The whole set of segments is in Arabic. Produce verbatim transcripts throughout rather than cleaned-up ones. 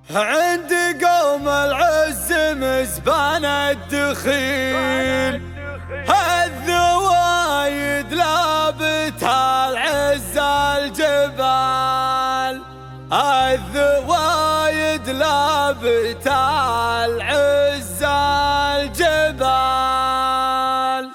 عند قوم العز مزبان الدخيل، الذوايد لابتها العز الجبال، الذوايد لابتها العز الجبال.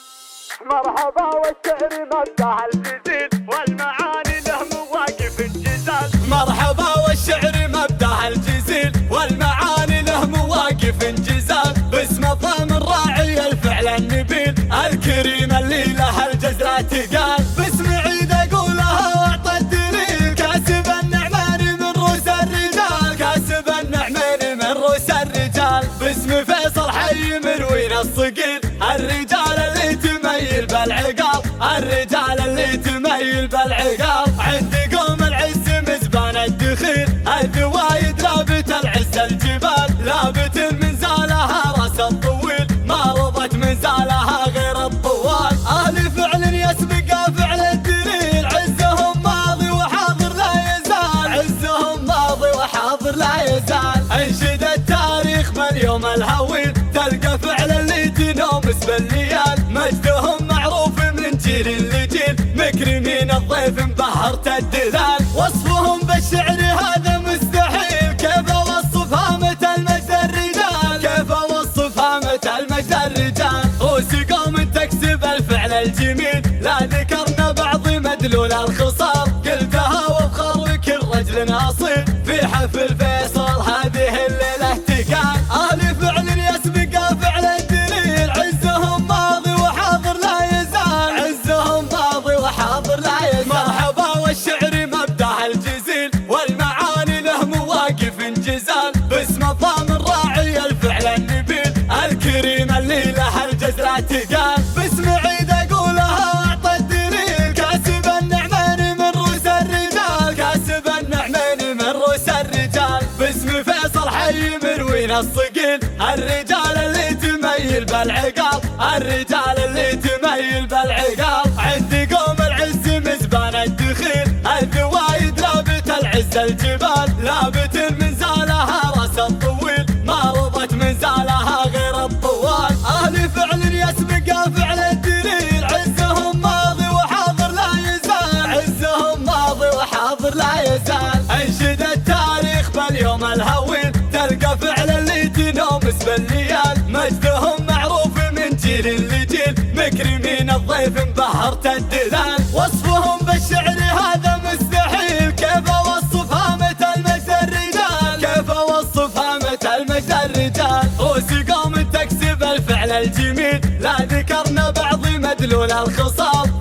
مرحبا والشعر مدح الجزيل، والمعاني له مواقف الجزال. مرحبا والشعر مبدع الجزيل، والمعاني له مواقف جزال. باسم فم الراعي الفعل النبيل، الكريم اللي له الجزرة تقال. باسم عيد اقولها واعطى الدليل، كاسب النعمان من رؤوس الرجال، كاسب النعمان من رؤوس الرجال. باسم فيصل حي مروين الصقيل، الرجال اللي تميل بالعقال، الرجال اللي تميل بالعقال. عند قوم العز مزبان الدخيل، الذوايد لابت العز الجبال، لابت من زالها راس الطويل، ما رضت من زالها غير الطوال. اهل فعل يسبق فعل الدليل، عزهم ماضي وحاضر لا يزال، عزهم ماضي وحاضر لا يزال. انشد التاريخ باليوم الهويل، تلقى فعل اللي تنومس بالليال، مجدهم معروف من جيل لجيل، مكرمين الضيف مبهرت الدلال. وصفهم بالشعر هذا مستحيل، كيف اوصف هامة المجد الرجال، كيف اوصف هامة المجد الرجال. روس قوم تكسب الفعل الجميل، لا ذكرنا بعض مدلول الخصال، قلتها وبخار وكل رجل اصيل، في حفل فيصل هذه الليلة تقال. اهل فعل يسبق فعل الدليل، عزهم ماضي وحاضر لا يزال، عزهم ماضي وحاضر لا يزال. مرحبا والشعر مبدع الجزيل، والمعاني له مواقف جزال. باسم فم الراعي الفعل النبيل، الكريم اللي له الجزرة تقال. باسم عيد اقولها واعطى الدليل، كاسب النعمان من رؤوس الرجال، كاسب النعمان من رؤوس الرجال. باسم فيصل حي مروين الصقيل، الرجال اللي تميل بالعقال، الرجال اللي تميل بالعقال. عند قوم العز مزبان الدخيل، الذوايد لابت العز الجبال، لابت من زالها راس الطويل، ما رضت من زالها غير الطوال. اهل فعل يسبق فعل الدليل، عزهم ماضي وحاضر لا يزال، عزهم ماضي وحاضر لا يزال. انشد التاريخ باليوم الهويل، تلقى فعل اللي تنومس بالليال، مجدهم معروف من جيل لجيل، مكرمين الضيف مبهرت الدلال. وصفهم بالشعر هذا مستحيل، كيف اوصف هامة المجد الرجال، كيف اوصف هامة المجد الرجال. روس قوم تكسب الفعل الجميل، لا ذكرنا بعض مدلول الخصال،